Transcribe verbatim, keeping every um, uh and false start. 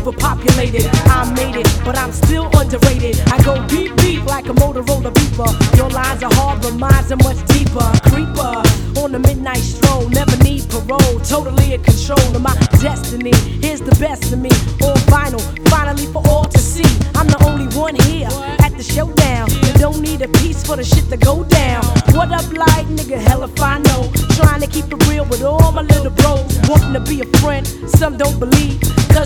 overpopulated. I made it, but I'm still underrated. I go beep beep like a Motorola beeper. Your lines are hard, but mine's are much deeper. Creeper on the midnight stroll, never need parole. Totally in control of my destiny. Here's the best of me on vinyl, finally for all to see. I'm the only one here at the showdown. You don't need a piece for the shit to go down. What up, like nigga? Hell if I know. Trying to keep it real with all my little bros. Wanting to be a friend, some don't believe.